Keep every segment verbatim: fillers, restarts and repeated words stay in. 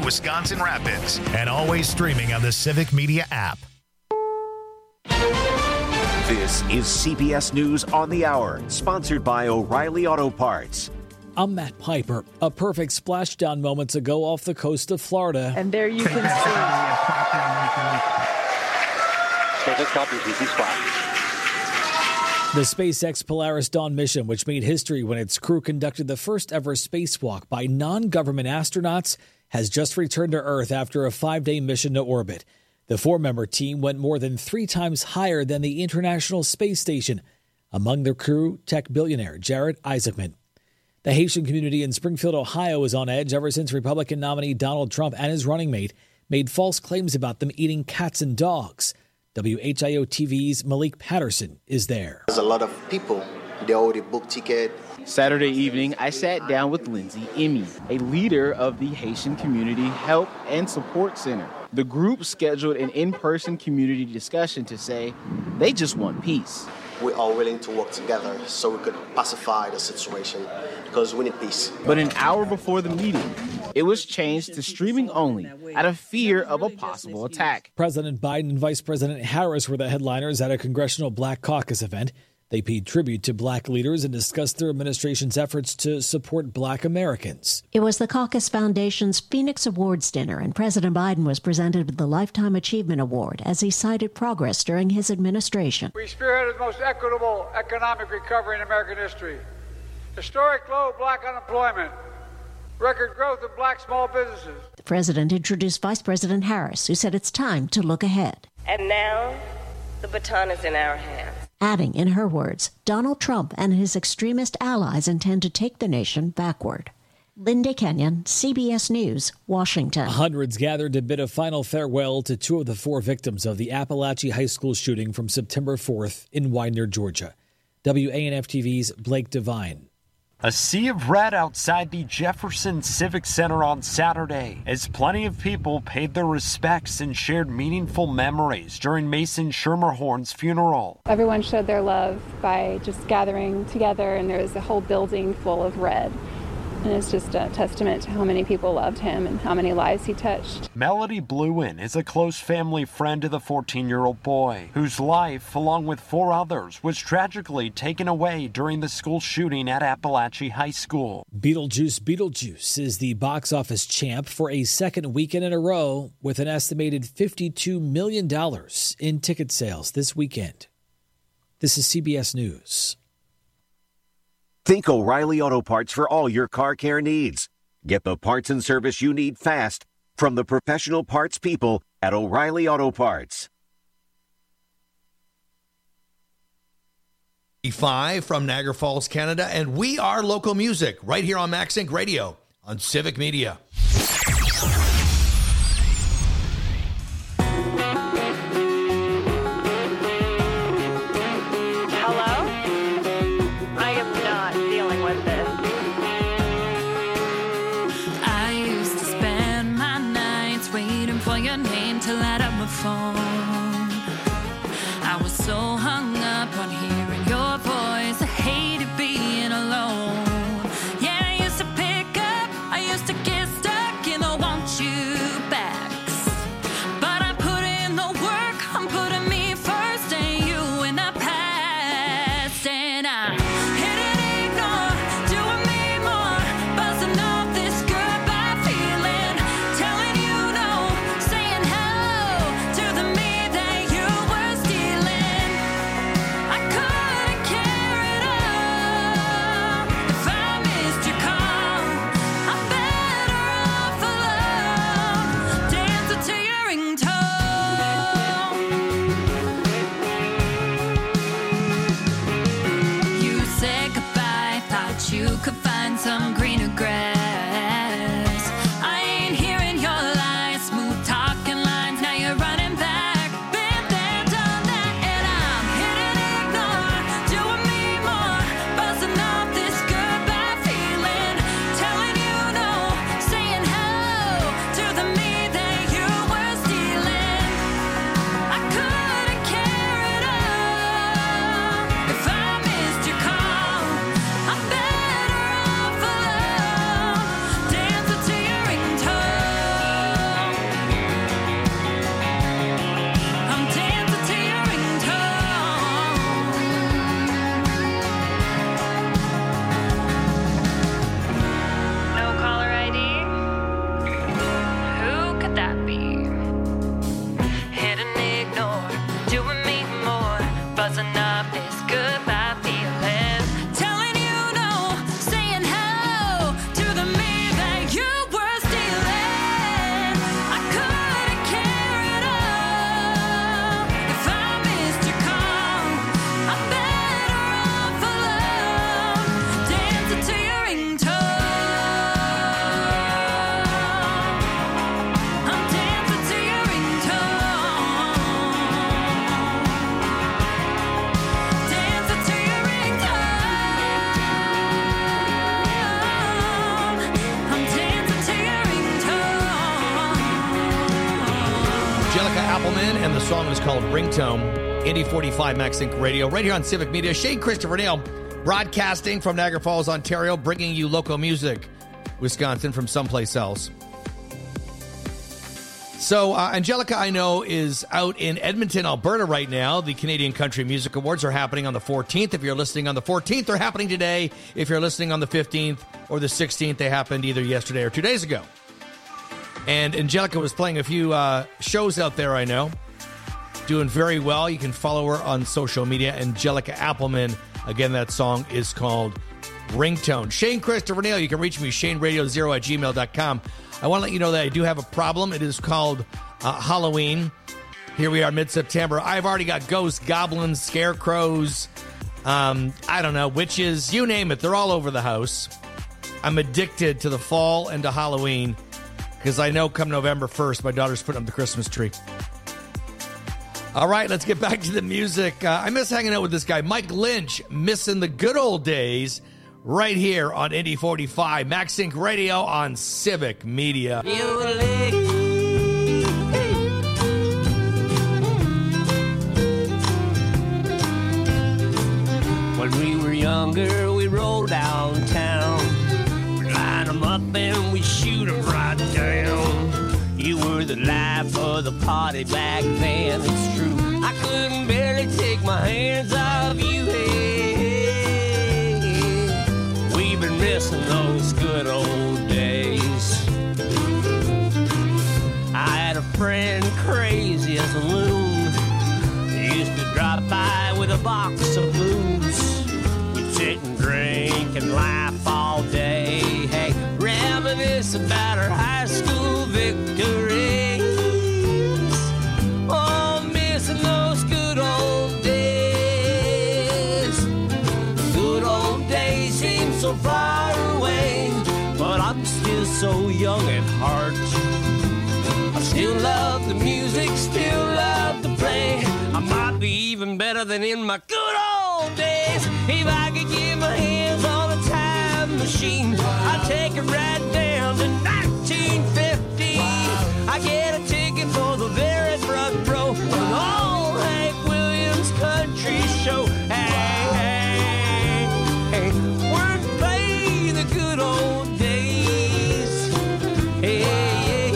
Wisconsin Rapids, and always streaming on the Civic Media app. This is C B S News on the Hour, sponsored by O'Reilly Auto Parts. I'm Matt Piper. A perfect splashdown moments ago off the coast of Florida. And there you can see the SpaceX Polaris Dawn mission, which made history when its crew conducted the first ever spacewalk by non-government astronauts, has just returned to Earth after a five-day mission to orbit. The four-member team went more than three times higher than the International Space Station. Among their crew, tech billionaire Jared Isaacman. The Haitian community in Springfield, Ohio, is on edge ever since Republican nominee Donald Trump and his running mate made false claims about them eating cats and dogs. W H I O T V's Malik Patterson is there. There's a lot of people. They already booked ticket. Saturday evening, I sat down with Lindsay Emmy, a leader of the Haitian Community Help and Support Center. The group scheduled an in-person community discussion to say they just want peace. We are willing to work together so we could pacify the situation because we need peace. But an hour before the meeting, it was changed to streaming only out of fear of a possible attack. President Biden and Vice President Harris were the headliners at a Congressional Black Caucus event. They paid tribute to black leaders and discussed their administration's efforts to support black Americans. It was the Caucus Foundation's Phoenix Awards dinner, and President Biden was presented with the Lifetime Achievement Award as he cited progress during his administration. We spearheaded the most equitable economic recovery in American history. Historic low black unemployment. Record growth of black small businesses. The president introduced Vice President Harris, who said it's time to look ahead. And now, the baton is in our hands. Adding, in her words, Donald Trump and his extremist allies intend to take the nation backward. Linda Kenyon, C B S News, Washington. Hundreds gathered to bid a final farewell to two of the four victims of the Appalachia High School shooting from September fourth in Widener, Georgia. W A N F T V's Blake Devine. A sea of red outside the Jefferson Civic Center on Saturday as plenty of people paid their respects and shared meaningful memories during Mason Schermerhorn's funeral. Everyone showed their love by just gathering together, and there was a whole building full of red. And it's just a testament to how many people loved him and how many lives he touched. Melody Bluin is a close family friend of the fourteen-year-old boy, whose life, along with four others, was tragically taken away during the school shooting at Appalachia High School. Beetlejuice Beetlejuice is the box office champ for a second weekend in a row with an estimated fifty-two million dollars in ticket sales this weekend. This is C B S News. Think O'Reilly Auto Parts for all your car care needs. Get the parts and service you need fast from the professional parts people at O'Reilly Auto Parts. Five from Niagara Falls, Canada, and we are local music right here on Max Inc Radio on Civic Media. Phone. I was so hung up on hearing your voice. I hated being alone. Yeah, I used to pick up. I used to get stuck in the want you backs. But I put in the work. I'm putting me first and you in the past. And I hit and ignore, doing me more, buzzing off this goodbye feeling, telling you no, saying hello to the me Angelica Appleman, and the song is called Ringtone. Indy forty-five MaxSync Radio, right here on Civic Media. Shane Christopher Neal, broadcasting from Niagara Falls, Ontario, bringing you local music, Wisconsin, from someplace else. So, uh, Angelica, I know, is out in Edmonton, Alberta right now. The Canadian Country Music Awards are happening on the fourteenth. If you're listening on the fourteenth, they're happening today. If you're listening on the fifteenth or the sixteenth, they happened either yesterday or two days ago. And Angelica was playing a few uh, shows out there, I know. Doing very well. You can follow her on social media, Angelica Appleman. Again, that song is called Ringtone. Shane Christopher Neal, you can reach me, shane radio zero at gmail dot com. I want to let you know that I do have a problem. It is called uh, Halloween. Here we are, mid-September. I've already got ghosts, goblins, scarecrows, um, I don't know, witches, you name it. They're all over the house. I'm addicted to the fall and to Halloween because I know come November first, my daughter's putting up the Christmas tree. All right, let's get back to the music. Uh, I miss hanging out with this guy, Mike Lynch, missing the good old days. Right here on Indy forty-five, MaxSync Radio on Civic Media. When we were younger, we rolled downtown. We'd line them up and we'd shoot them right down. You were the life of the party back then, it's true. I couldn't barely take my hands off you, hey. We've been missing those good old days. I had a friend crazy as a loon. He used to drop by with a box of booze. We'd sit and drink and laugh all day. Hey, reminisce about our high school victories. Oh, missing those good old days. Good old days seem so far away, but I'm still so young at heart. I still love the music, still love to play. I might be even better than in my good old days. If I could get my hands on a time machine, I'd take it right down to nineteen fifty. I get a ticket for the very front row of an old Hank Williams country show. Hey, hey, hey, we're playing the good old days. Hey, hey,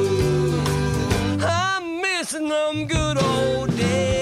I'm missing them good old days.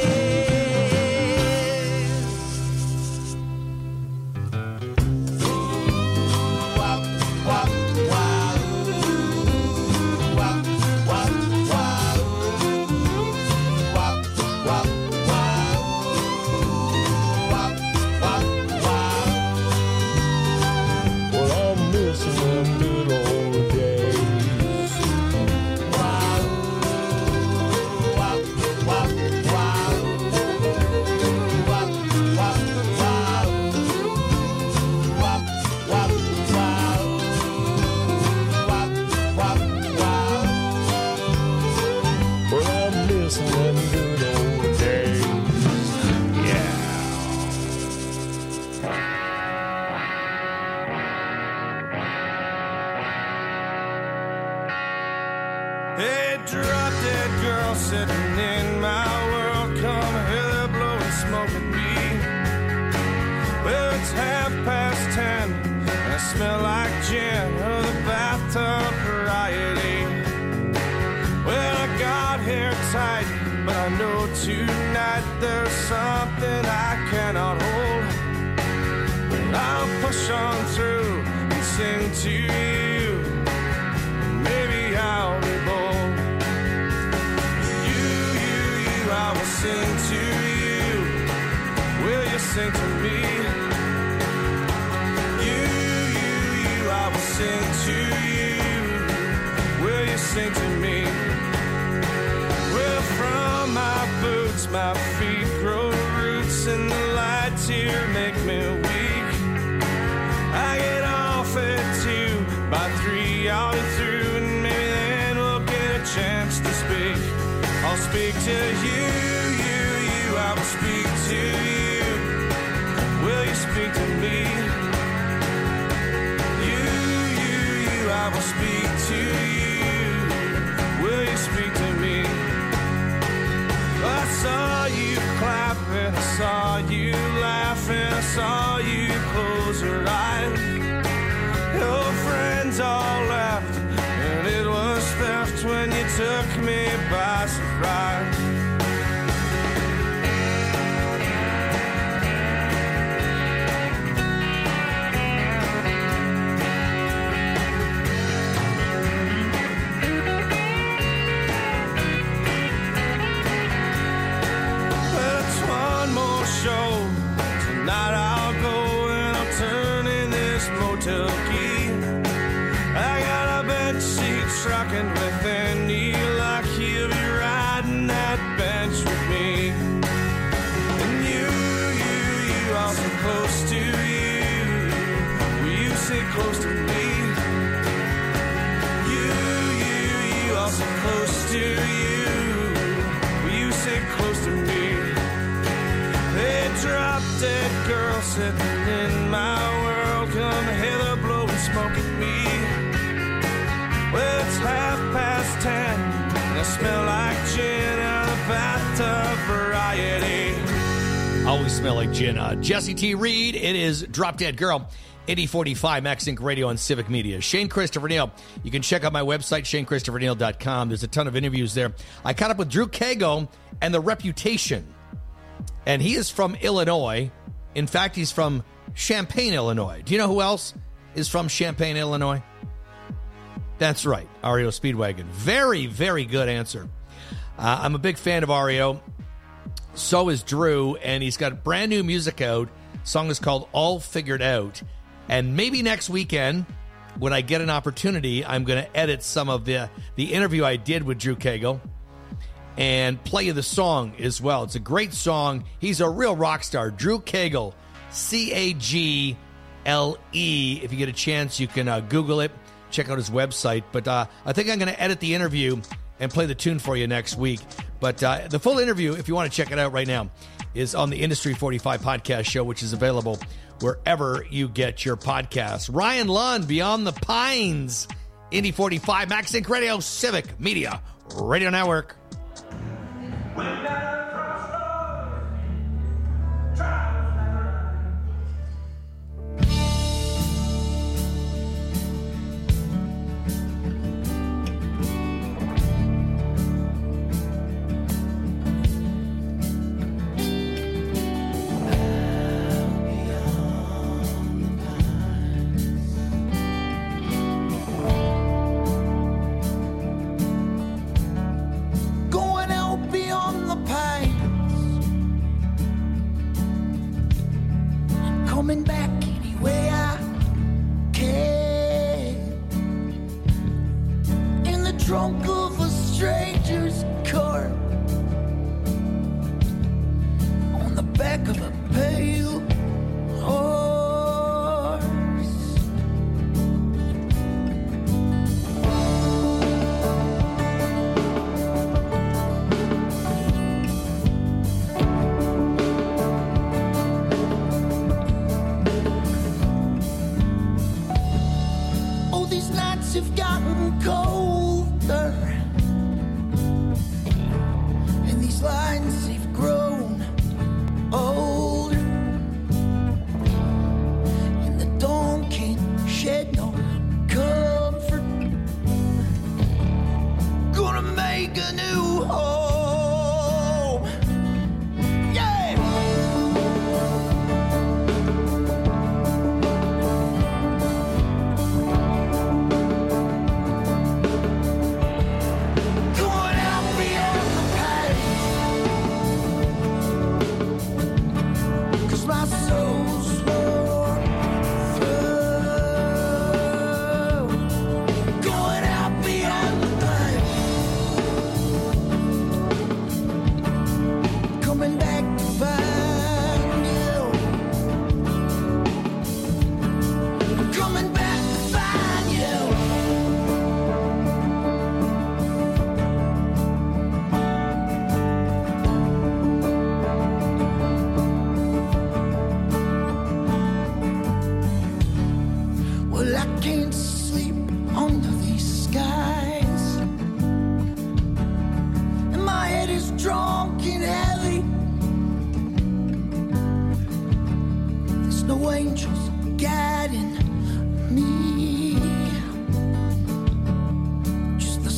Smell like gin or the bathtub variety. Well, I got here tight, but I know tonight there's something I cannot hold. But I'll push on through and sing to you. Maybe I'll be bold. You, you, you, I will sing to you. Will you sing to me? I will sing to you. Will you sing to me? Well, from my boots, my feet grow roots, and the lights here make me weak. I get off at two, by three I'll be through, and maybe then we'll get a chance to speak. I'll speak to you, you, you. I will speak to you. Will you speak to me? I will speak to you. Will you speak to me? and you took me by surprise. But it's one more show. Tonight I'll go and I'll turn in this motel key. I got a bed sheet rocking within me, like he'll be riding that bench with me. And you, you, you are so close to you. Will you sit close to me? You, you, you are so close to you. Will you sit close to me? They drop dead girl sitting in my world. Come hither, blowing smoke at me. Well, it's half past ten, and I smell like gin out of bathtub variety. Always smell like gin. Uh, Jesse T. Reed, it is Drop Dead Girl, eighty forty-five Max Inc Radio and Civic Media. Shane Christopher Neal. You can check out my website, shane christopher neal dot com. There's a ton of interviews there. I caught up with Drew Cagle and The Reputation, and he is from Illinois. In fact, he's from Champaign, Illinois. Do you know who else is from Champaign, Illinois? That's right, R E O Speedwagon. Very, very good answer. Uh, I'm a big fan of R E O. So is Drew, and he's got brand new music out. The song is called All Figured Out. And maybe next weekend, when I get an opportunity, I'm going to edit some of the, the interview I did with Drew Cagle and play you the song as well. It's a great song. He's a real rock star. Drew Cagle, C A G L E. If you get a chance, you can uh, Google it. Check out his website. But uh, I think I'm going to edit the interview and play the tune for you next week. But uh, the full interview, if you want to check it out right now, is on the Industry forty-five podcast show, which is available wherever you get your podcasts. Ryan Lund, Beyond the Pines, Indy forty-five, Max Inc Radio, Civic Media Radio Network. Coming back any way I can, in the trunk of a stranger's car, on the back of a pale horse. These nights have gotten colder, and these lines have grown older, and the dawn can't shed no comfort. Gonna make a new home, yeah.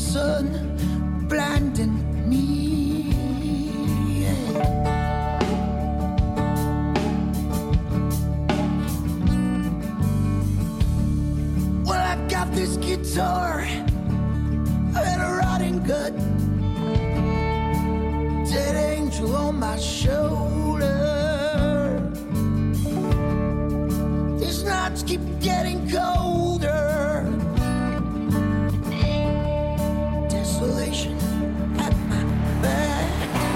sun blinding me. Well, I got this guitar and a rotting gut, dead angel on my shoulder. These nights keep getting colder. Desolation at my back.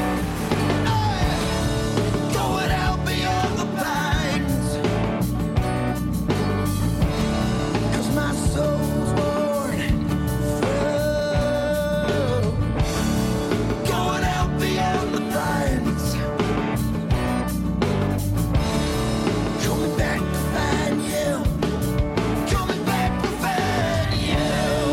Oh, going out beyond the pines, 'cause my soul's worn through. Going out beyond the pines, coming back to find you, coming back to find you.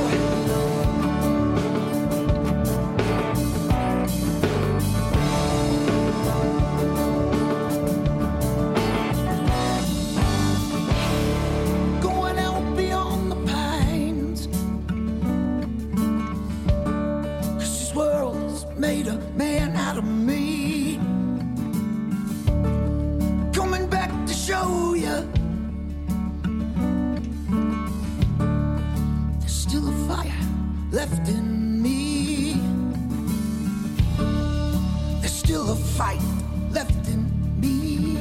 Going out beyond the pines, 'cause this world has made a man out of me. Coming back to show you there's still a fire left in me. There's still a fight left in me.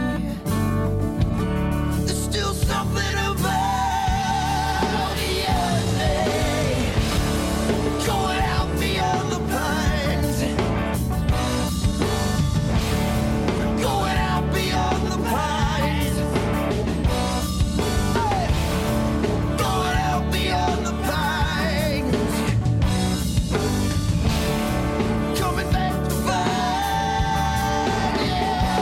There's still something about yesterday. Going out beyond the pines, going out beyond the pines, hey, going out beyond the pines, coming back to find you.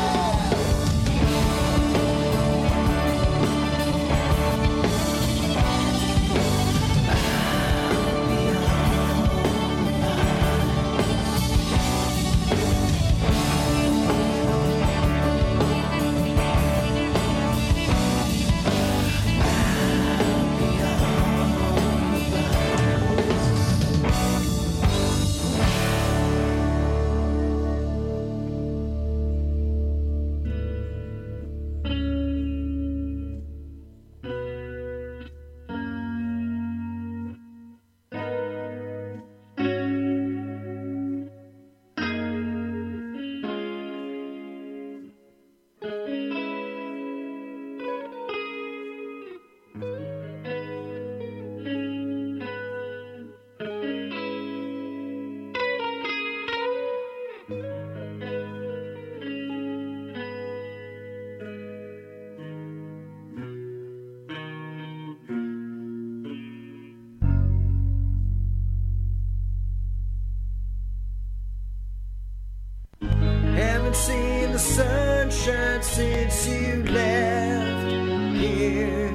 Haven't seen the sunshine since you left here.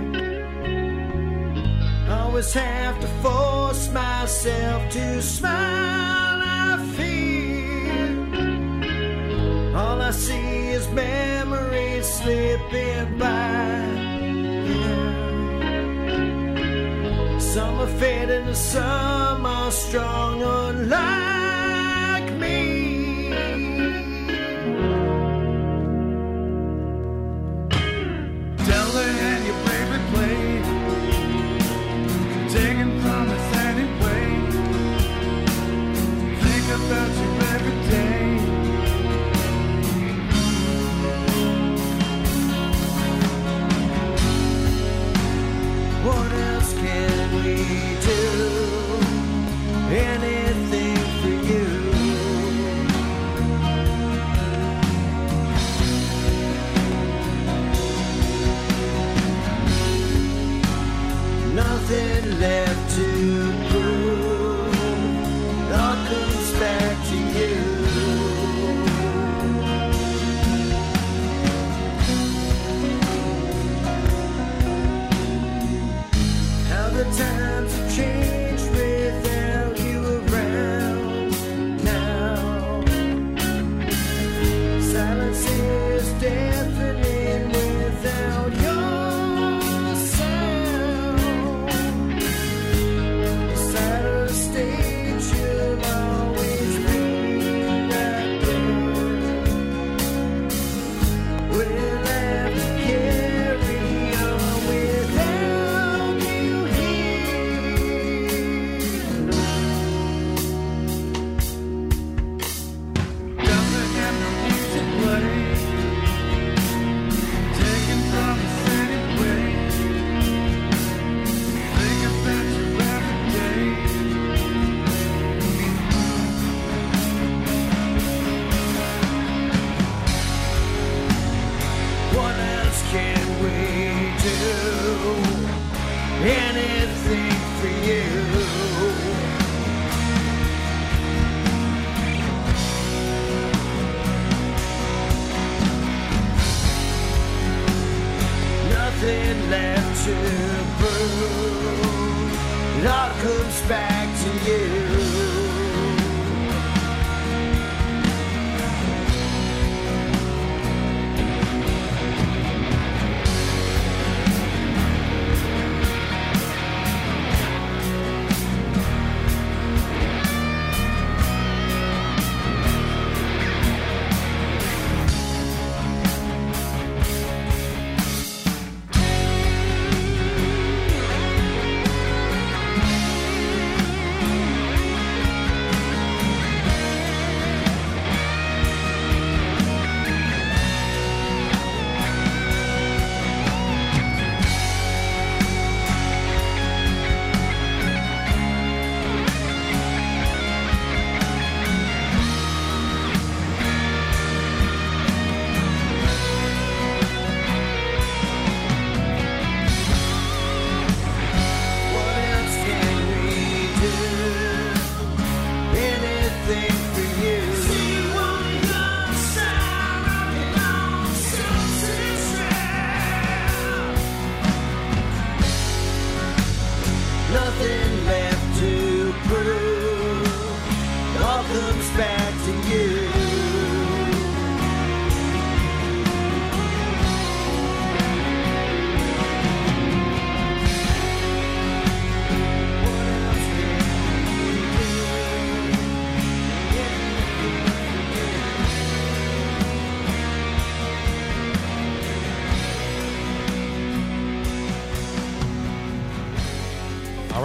Always have to force myself to smile. I fear all I see is memories slipping by. Yeah. Some are fading and some are strong, unlike me. Tell her and your baby play, taking promise anyway. Think about you every day. What else can we do? Anything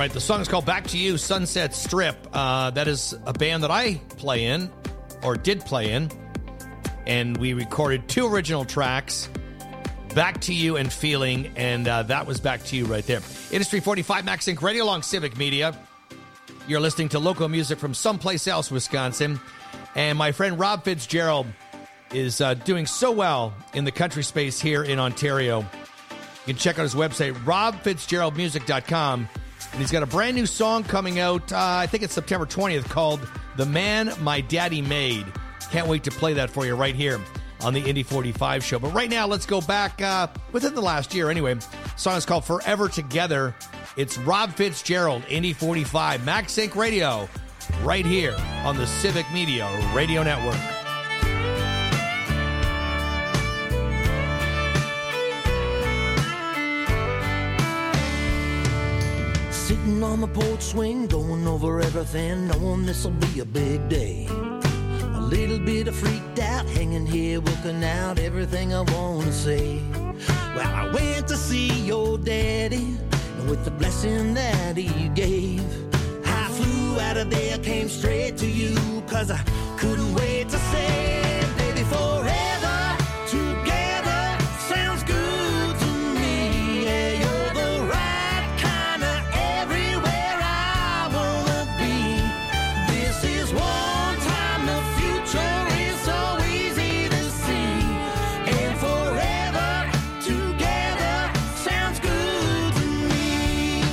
right, the song is called Back to You, Sunset Strip. Uh, that is a band that I play in, or did play in, and we recorded two original tracks, Back to You and Feeling, and uh, that was Back to You right there. Industry forty-five, Max Inc Radio along Civic Media. You're listening to local music from someplace else, Wisconsin, and my friend Rob Fitzgerald is uh, doing so well in the country space here in Ontario. You can check out his website, rob fitzgerald music dot com. And he's got a brand new song coming out, uh, I think it's September twentieth, called The Man My Daddy Made. Can't wait to play that for you right here on the Indy forty-five show. But right now, let's go back uh, within the last year anyway. The song is called Forever Together. It's Rob Fitzgerald, Indy forty-five, Max Inc Radio, right here on the Civic Media Radio Network. Sitting on the porch swing, going over everything, knowing this'll be a big day. A little bit of freaked out, hanging here, looking out everything I want to say. Well, I went to see your daddy, and with the blessing that he gave, I flew out of there, came straight to you, cause I couldn't wait to say, baby, forever together sounds good to me. Yeah, you're the right kind of everywhere I wanna be. This is one time, the future is so easy to see. And forever together sounds good to me.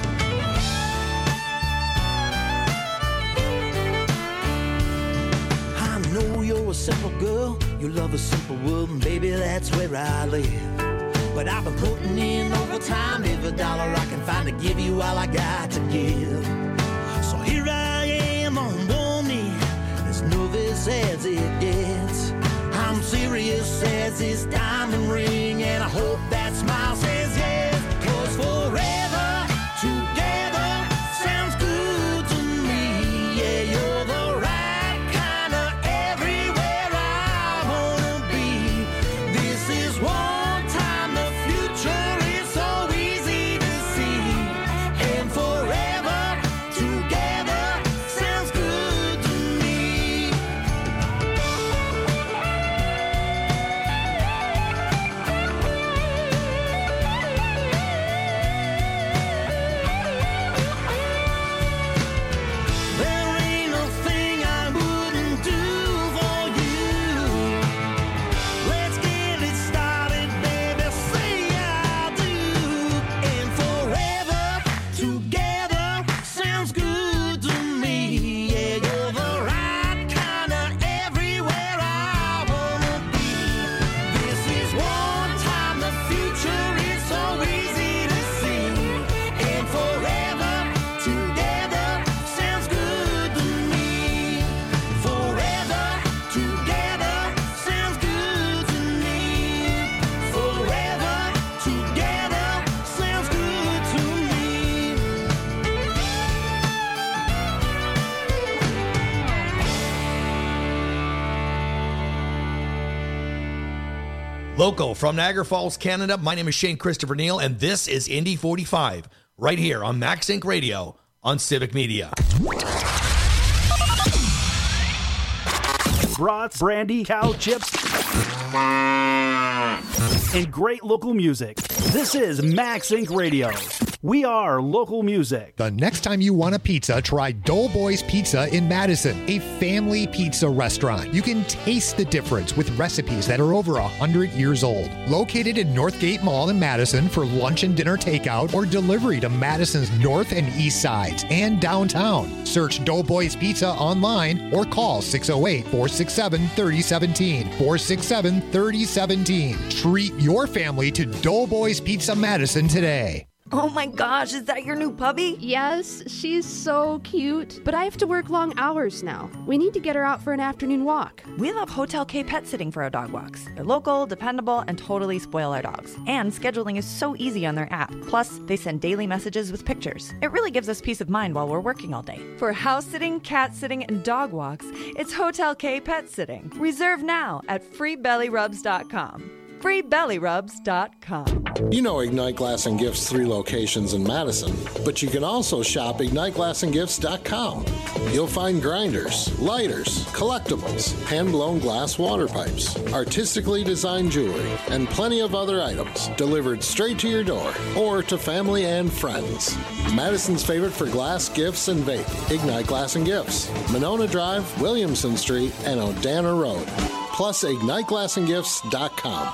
I know you're a simple girl, you love a simple world, and baby, that's where I live. But I've been putting in overtime, every dollar I can find to give you all I got to give. So here I am on one knee, as nervous as it gets. I'm serious as this diamond ring, and I hope that smile says yes. Cause forever together sounds good to me. Yeah, you're the right kind of everywhere I wanna be. This is one time, the future is so easy to see. And forever together sounds good to me. There ain't a thing I wouldn't do for you. Let's get it started, baby, say I do. And forever together sounds good to me. Yeah, you're the right kind of everywhere I wanna be. This is one time, the future is so easy to see. And forever together sounds good to me. Forever together sounds good to me. Forever together sounds good to me. Local from Niagara Falls, Canada, my name is Shane Christopher Neal, and this is Indy forty-five, right here on Max Inc Radio on Civic Media. Brats, brandy, cow chips, and great local music. This is Max Inc Radio. We are local music. The next time you want a pizza, try Doughboys Pizza in Madison, a family pizza restaurant. You can taste the difference with recipes that are over one hundred years old. Located in Northgate Mall in Madison for lunch and dinner takeout or delivery to Madison's north and east sides and downtown. Search Doughboys Pizza online or call six oh eight, four six seven, three oh one seven, four six seven, three oh one seven. Treat your family to Doughboys Pizza Madison today. Oh my gosh, is that your new puppy? Yes, she's so cute, but I have to work long hours now. We need to get her out for an afternoon walk. We love Hotel K Pet Sitting for our dog walks. They're local, dependable, and totally spoil our dogs. And scheduling is so easy on their app. Plus, they send daily messages with pictures. It really gives us peace of mind while we're working all day. For house sitting, cat sitting, and dog walks, it's Hotel K Pet Sitting. Reserve now at free belly rubs dot com. free belly rubs dot com. You know Ignite Glass and Gifts' three locations in Madison, but you can also shop ignite glass and gifts dot com. You'll find grinders, lighters, collectibles, hand-blown glass water pipes, artistically designed jewelry, and plenty of other items delivered straight to your door or to family and friends. Madison's favorite for glass, gifts, and vape, Ignite Glass and Gifts, Monona Drive, Williamson Street, and Odana Road. Plus ignite glass and gifts dot com.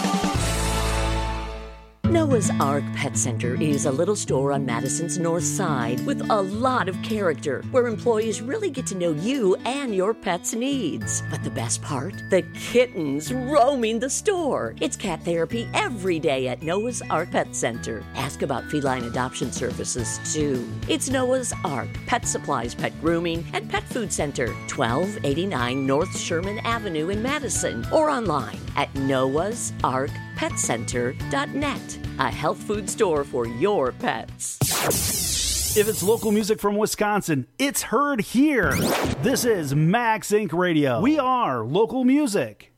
Noah's Ark Pet Center is a little store on Madison's north side with a lot of character where employees really get to know you and your pet's needs. But the best part? The kittens roaming the store. It's cat therapy every day at Noah's Ark Pet Center. Ask about feline adoption services, too. It's Noah's Ark Pet Supplies, Pet Grooming, and Pet Food Center, twelve eighty-nine North Sherman Avenue in Madison, or online at noahs ark pet center dot net. A health food store for your pets. If it's local music from Wisconsin, it's heard here. This is Max Incorporated. Radio. We are local music.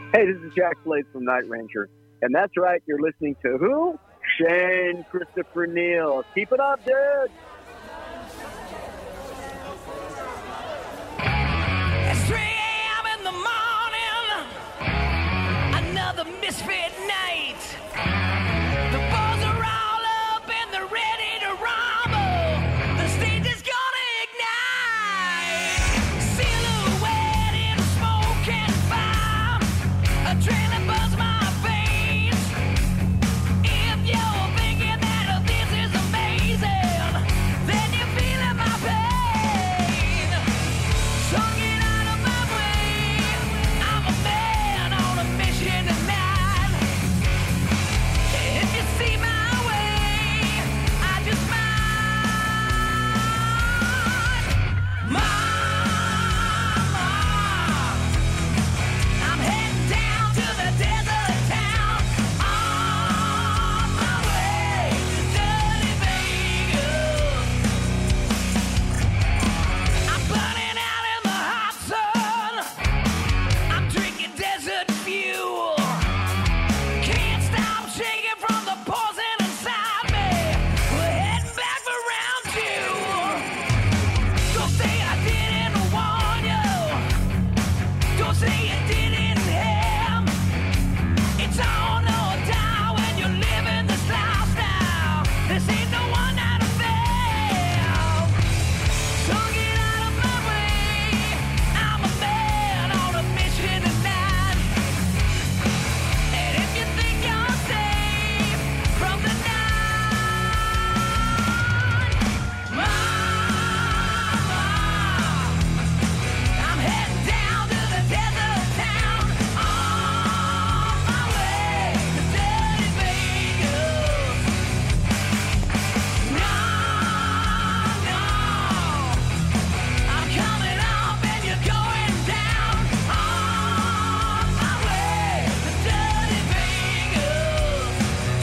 Hey, this is Jack Slade from Night Ranger. And that's right, you're listening to who? Shane Christopher Neal. Keep it up, dude. It's three a.m. in the morning, another misfit night. The balls are all up and they're ready to rumble. The stage is gonna ignite. Silhouette in smoke and fire, adrenaline buzz my veins. If you're thinking that this is amazing, then you're feeling my pain. So get out of my way, I'm a man on a mission tonight. If you see my way, I just might. Mama, I'm heading down to the desert town, on my way to dirty Vegas. I'm burning out in the hot sun, I'm drinking desert fuel. Can't stop shaking from the poison inside me. We're heading back for round two. Don't say I didn't warn you. Don't say you didn't have. It's on or die when you're living this lifestyle. This ain't no one night affair. So get out of my way. I'm a man on a mission tonight. And if you think you're safe from the night, Mama, I'm heading down to the desert town, on my way to dirty Vegas. No, no, I'm coming up and you're going down, on my way to dirty Vegas.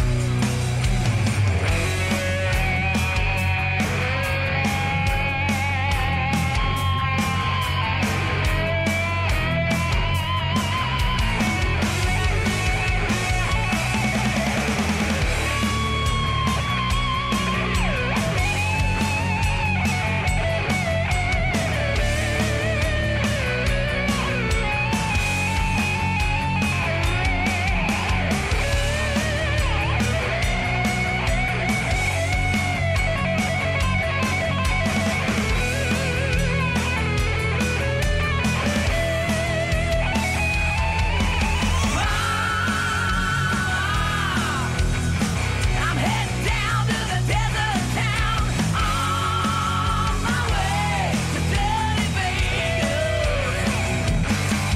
I'm heading down to the desert town, on my way to dirty Vegas.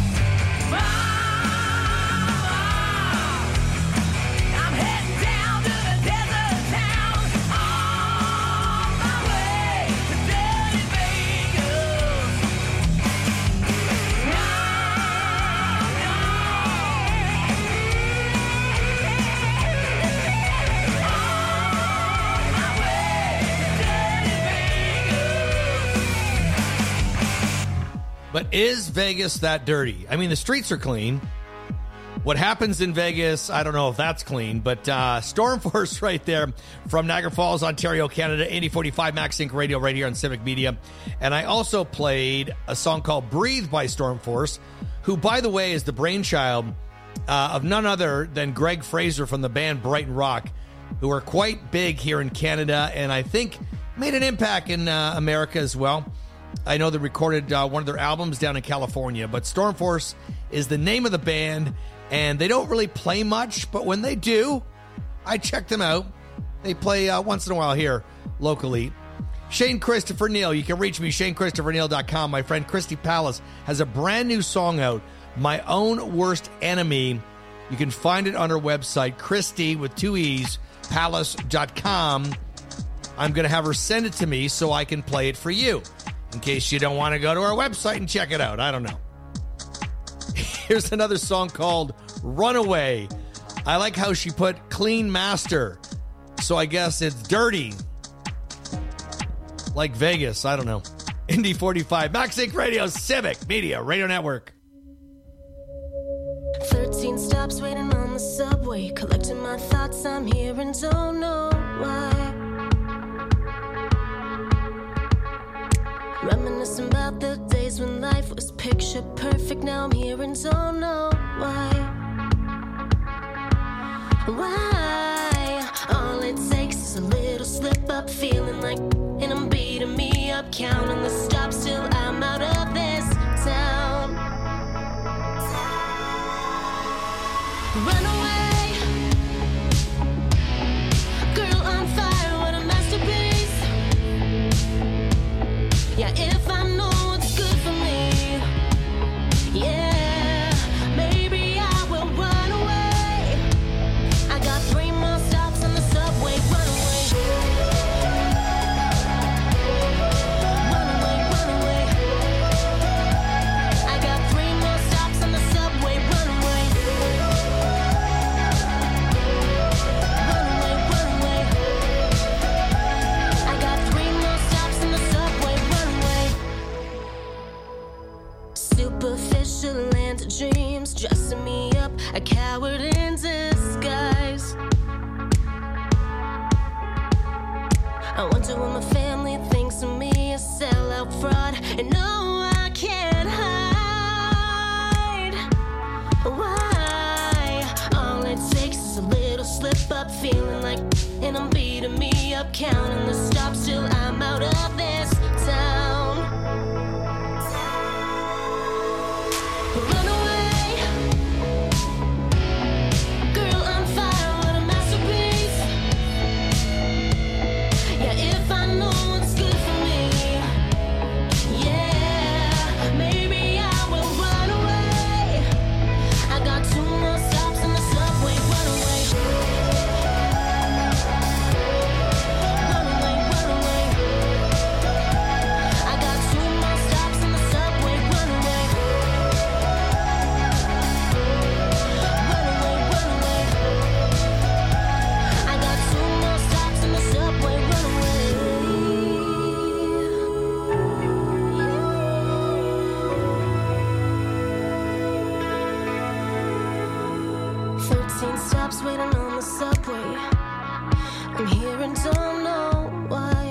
Mama, I'm heading down to the desert town, on my way to dirty Vegas. No, But is Vegas that dirty? I mean, the streets are clean. What happens in Vegas, I don't know if that's clean, but uh, Storm Force right there from Niagara Falls, Ontario, Canada, eighty forty-five Max Inc Radio right here on Civic Media. And I also played a song called Breathe by Storm Force, who, by the way, is the brainchild uh, of none other than Greg Fraser from the band Brighton Rock, who are quite big here in Canada and I think made an impact in uh, America as well. I know they recorded uh, one of their albums down in California, but Storm Force is the name of the band, and they don't really play much, but when they do, I check them out. They play uh, once in a while here locally. Shane Christopher Neal, you can reach me, shane christopher neal dot com. My friend Christy Palace has a brand new song out, My Own Worst Enemy. You can find it on her website, Christy with two E's, palace dot com. I'm going to have her send it to me so I can play it for you, in case you don't want to go to our website and check it out. I don't know. Here's another song called Runaway. I like how she put Clean Master, so I guess it's dirty. Like Vegas, I don't know. Indy forty-five, Max Inc Radio, Civic Media Radio Network. thirteen stops waiting on the subway, collecting my thoughts, I'm here and don't know why. Reminiscing about the days when life was picture perfect, now I'm here and don't know why. Why? All it takes is a little slip up, feeling like, and I'm beating me up, counting the stops till I'm out of this town. Run away, girl on fire, what a masterpiece. Yeah, if I know what's good for me, yeah, maybe I will run away. I got three more stops on the subway, run away. Run away, run away. I got three more stops on the subway, run away. Run away, run away. I got three more stops on the subway, run away. Superficial land of dreams, dressing me up, a coward in disguise. I wonder what my family thinks of me, a sellout fraud, and no, I can't hide. Why? All it takes is a little slip up, feeling like, and I'm beating me up, counting the stops till I'm out of this town. Run away, girl on fire, what a masterpiece. Yeah, if I know what's good for me, yeah, maybe I will run away. I got two more stops on the subway, run away. Run away, run away. I got two more stops on the subway, run away. Run away, run away. I got two more stops on the subway, run away. Thirteen stops waiting on the subway. I'm here and don't know why.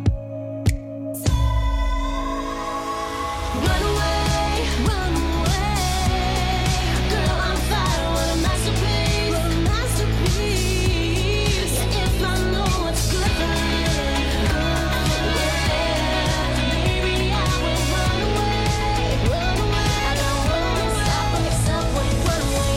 Run away, run away. Girl on fire, what a masterpiece. What a masterpiece. Yeah, if I know what's good for me, yeah, maybe I will run away, run away. I don't wanna stop on the subway, run away.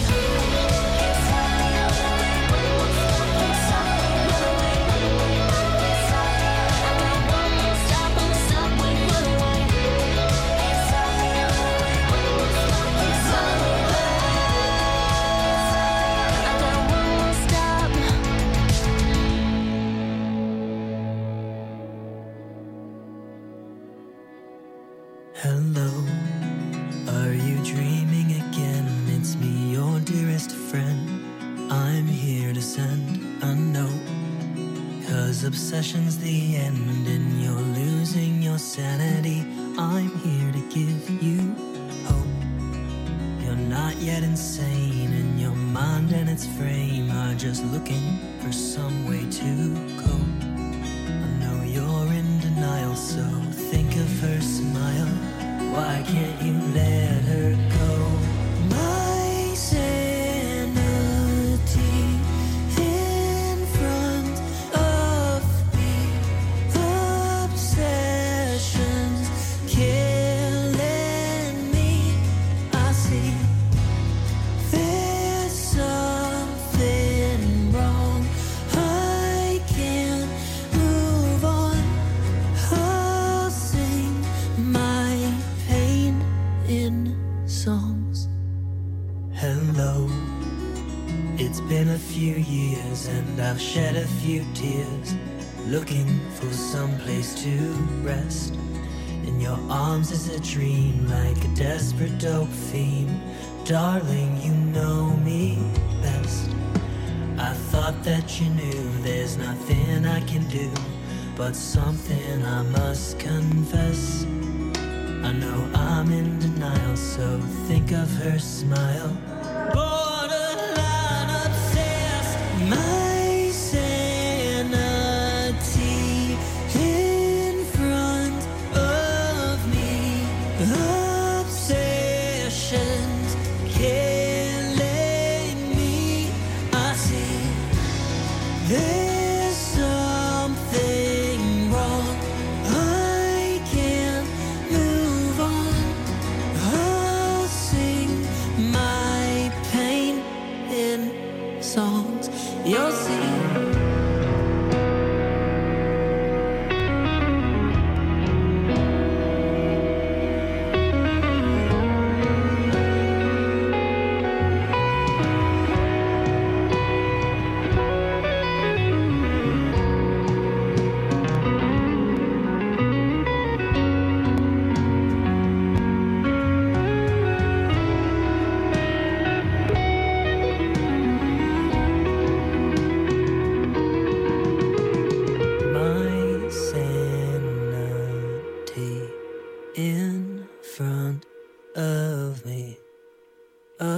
Hello, are you dreaming again? It's me, your dearest friend. I'm here to send a note, 'cause obsession's the end and you're losing your sanity. I'm here to give you hope. You're not yet insane, and your mind and its frame are just looking for some way to cope. I know you're in denial, so think of her smile. Why can't you let her go? My sanity in front of me. Obsessions killing me. I see there's something wrong. I can't move on. I'll sing my pain in songs. Hello, it's been a few years and I've shed a few tears, looking for some place to rest. In your arms is a dream, like a desperate dope fiend. Darling, you know me best. I thought that you knew there's nothing I can do, but something I must confess. I know I'm in denial, so think of her smile. Borderline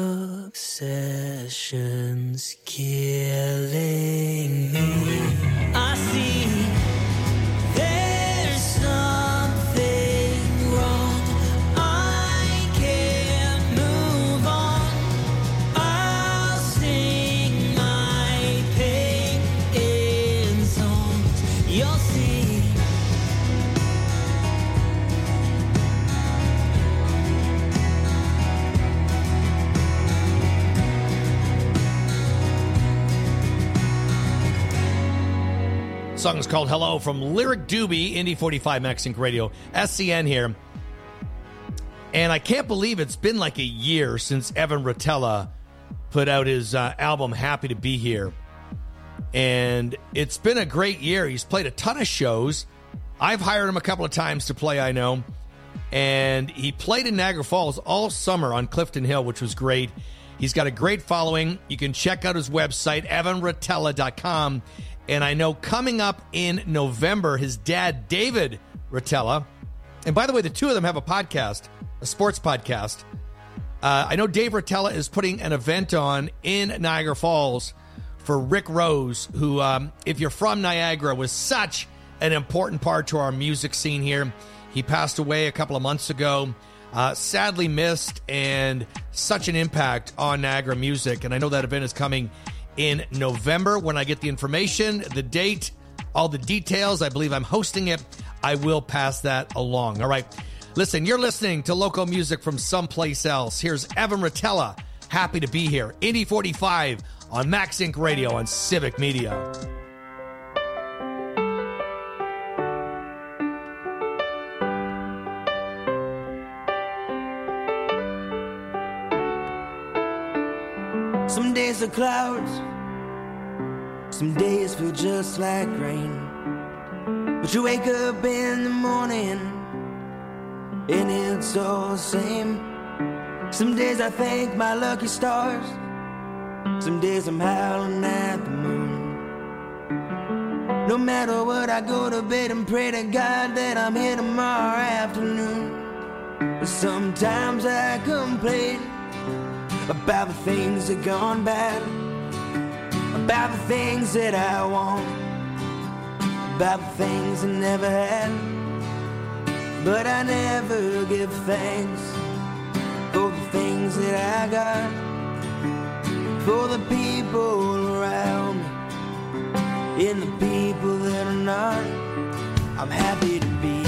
succession's killing me. I see there's something wrong. I can't move on. I'll sing my pain in songs. You'll see. Song is called Hello from Lyric Doobie, Indy forty-five, Max Inc Radio, S C N here. And I can't believe it's been like a year since Evan Rotella put out his uh, album Happy to Be Here. And it's been a great year. He's played a ton of shows. I've hired him a couple of times to play, I know. And he played in Niagara Falls all summer on Clifton Hill, which was great. He's got a great following. You can check out his website, evan rotella dot com. And I know coming up in November, his dad, David Rotella, and by the way, the two of them have a podcast, a sports podcast. Uh, I know Dave Rotella is putting an event on in Niagara Falls for Rick Rose, who, um, if you're from Niagara, was such an important part to our music scene here. He passed away a couple of months ago, uh, sadly missed, and such an impact on Niagara music. And I know that event is coming in November. When I get the information, the date, all the details, I believe I'm hosting it, I will pass that along. All right. Listen, you're listening to local music from someplace else. Here's Evan Rotella, Happy to Be Here, Indy forty-five on Max Inc Radio on Civic Media. Some days are clouds, some days feel just like rain. But you wake up in the morning and it's all the same. Some days I thank my lucky stars, some days I'm howling at the moon. No matter what, I go to bed and pray to God that I'm here tomorrow afternoon. But sometimes I complain about the things that gone bad, about the things that I want, about the things I never had. But I never give thanks for the things that I got, for the people around me and the people that are not. I'm happy to be here.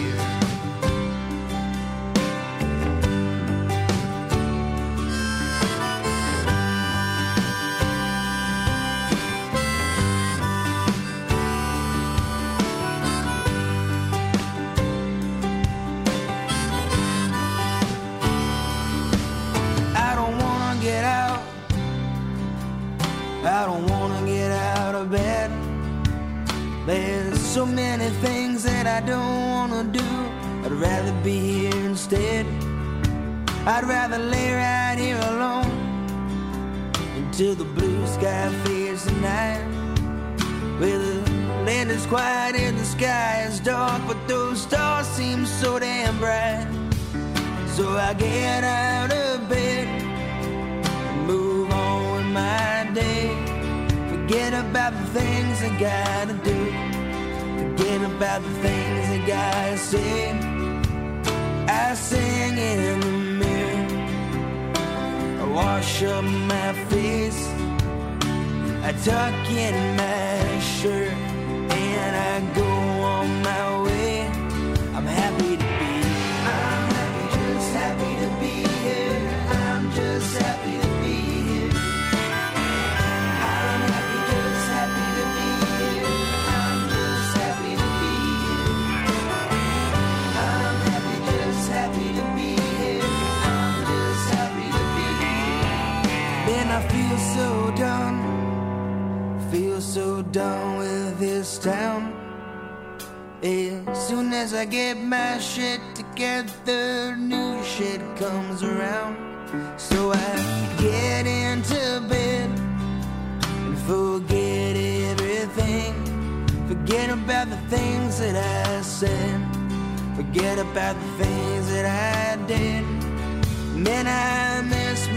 I don't wanna get out of bed. There's so many things that I don't wanna do. I'd rather be here instead. I'd rather lay right here alone until the blue sky fades to night, where the land is quiet and the sky is dark, but those stars seem so damn bright. So I get out of bed and move on with my day. Forget about the things I gotta do, forget about the things I gotta say. I sing in the mirror, I wash up my face, I tuck in my shirt, and I go on my way. I'm happy to be here. I'm happy, just happy to be here. I'm just happy to be here. I'm happy, just happy to be here. I'm just happy to be here. I'm happy, just happy to be here. I'm just happy to be here. Then I feel so done, feel so done with this town. As soon as I get my shit together, new shit comes around. So I get into bed and forget everything. Forget about the things that I said, forget about the things that I did. Man, I miss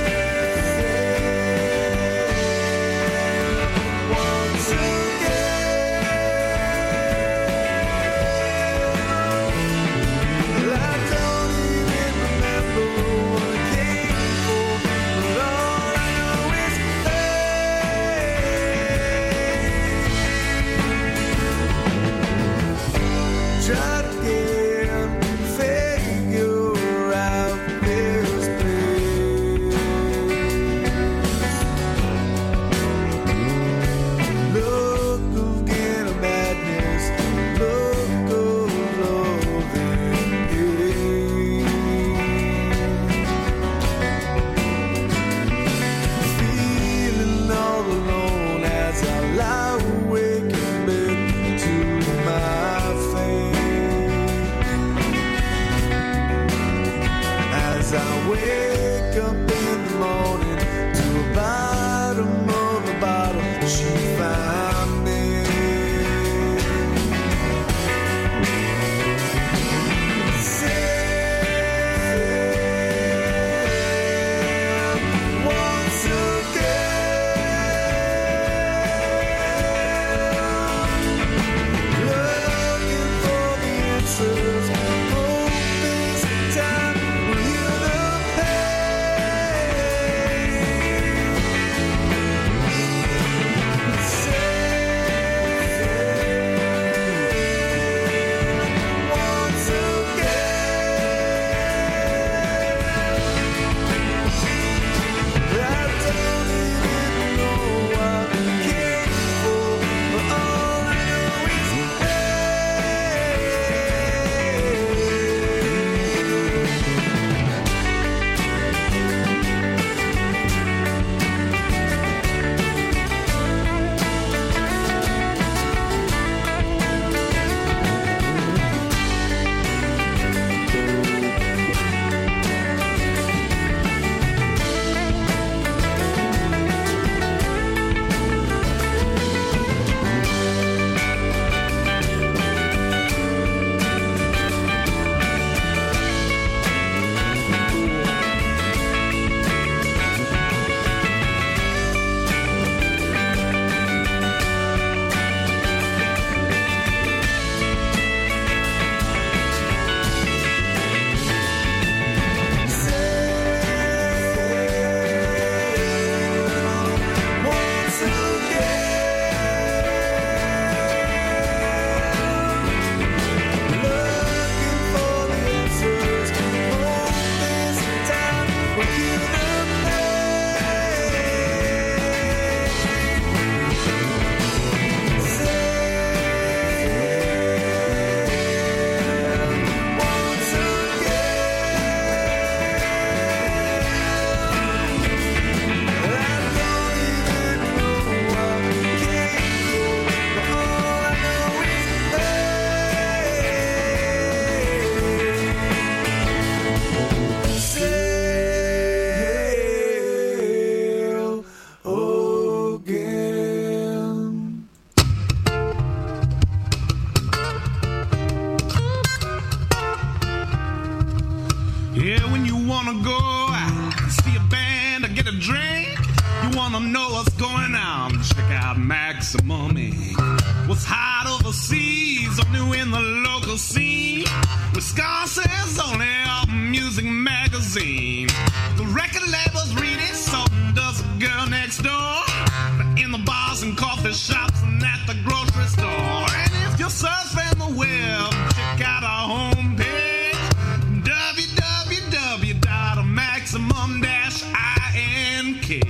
Maximum Incorporated. What's hot overseas, only in the local scene. Wisconsin's only a music magazine. The record labels read it, so does the girl next door. But in the bars and coffee shops and at the grocery store. And if you're surfing the web, check out our homepage, w w w dot maximum dash ink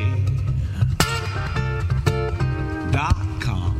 dot com.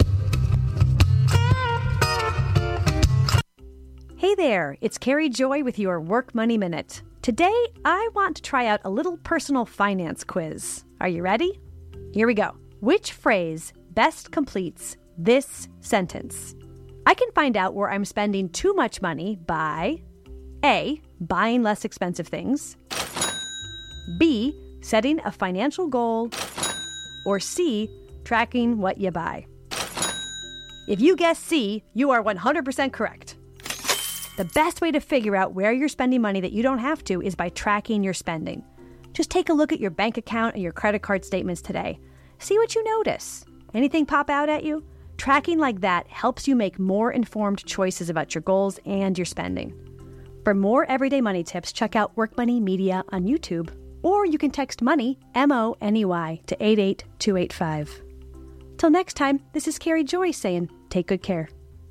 Hey there, it's Carrie Joy with your Work Money Minute. Today, I want to try out a little personal finance quiz. Are you ready? Here we go. Which phrase best completes this sentence? I can find out where I'm spending too much money by A. Buying less expensive things, B. Setting a financial goal, or C. Tracking what you buy. If you guess C, you are one hundred percent correct. The best way to figure out where you're spending money that you don't have to is by tracking your spending. Just take a look at your bank account and your credit card statements today. See what you notice. Anything pop out at you? Tracking like that helps you make more informed choices about your goals and your spending. For more everyday money tips, check out Work Money Media on YouTube, or you can text MONEY, M O N E Y, to eight eight two eight five. Till next time, this is Carrie Joy saying, take good care.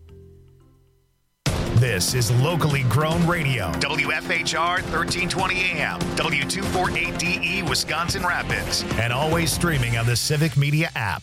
This is locally grown radio. W F H R thirteen twenty A M, W two forty-eight D E, Wisconsin Rapids, and always streaming on the Civic Media app.